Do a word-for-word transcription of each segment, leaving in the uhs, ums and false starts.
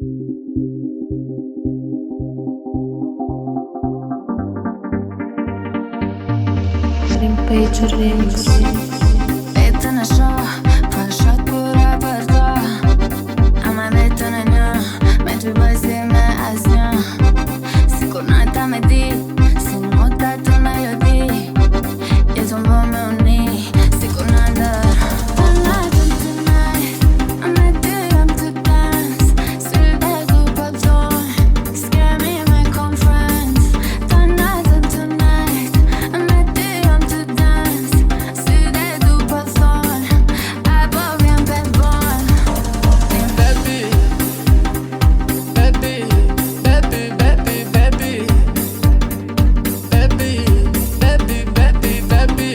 Rampage Remix. Vete në shoh, pa shot pura për to. Ama vetë në një, me të bëj si me asnjë. Sikur nata me di, si nota të melodi. Jetën po me uni, sikur në ndër. Tonight and tonight, I'm at the I'm to dance. Syve du po t'dojnë, s'kemi me kon friends. Tonight and tonight, I'm at the I'm to dance. Syve du po t'dojnë, apo vjen pe bon. Baby, baby, baby, baby, baby, baby, baby, baby, baby,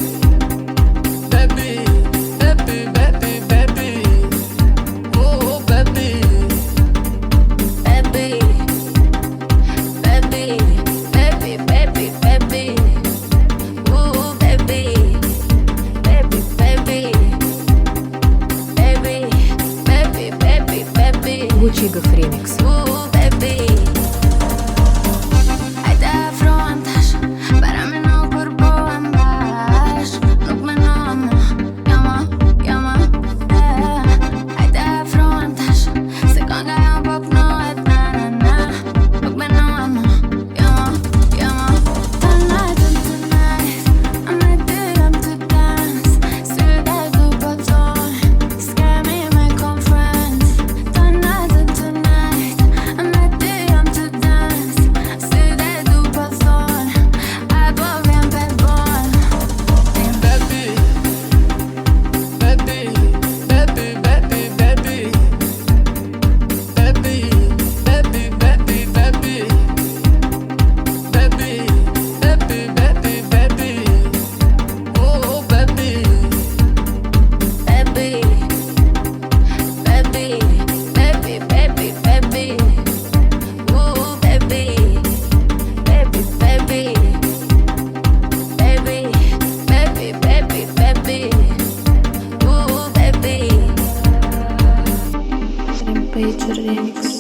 baby, baby, baby, baby, oh baby, Baby, baby, baby, baby, baby, ooh baby, baby, baby, baby, baby, baby, baby, Gucci Remix. ooh baby. Hajde afrohem tash, para me nuk përbohem bash. Nuk menohem më, jo më, jo më, eh. Hajde afrohem tash, se kënga jam po pnohet, na na na. Nuk menohem më, jo më, jo më. Tonight and tonight, I'm at the I'm to dance. Syve du po t'dojnë, s'kemi me kon friends. Tonight and tonight, I'm at the I'm to dance. Syve du po t'dojnë, apo vjen pe bon. baby, baby, baby, baby, baby, baby, baby, baby, baby, baby, baby, baby, baby, oh baby. Baby, baby, baby, baby, baby, ooh baby, baby, baby, baby, baby, baby, baby, ooh baby. Rampage Remix.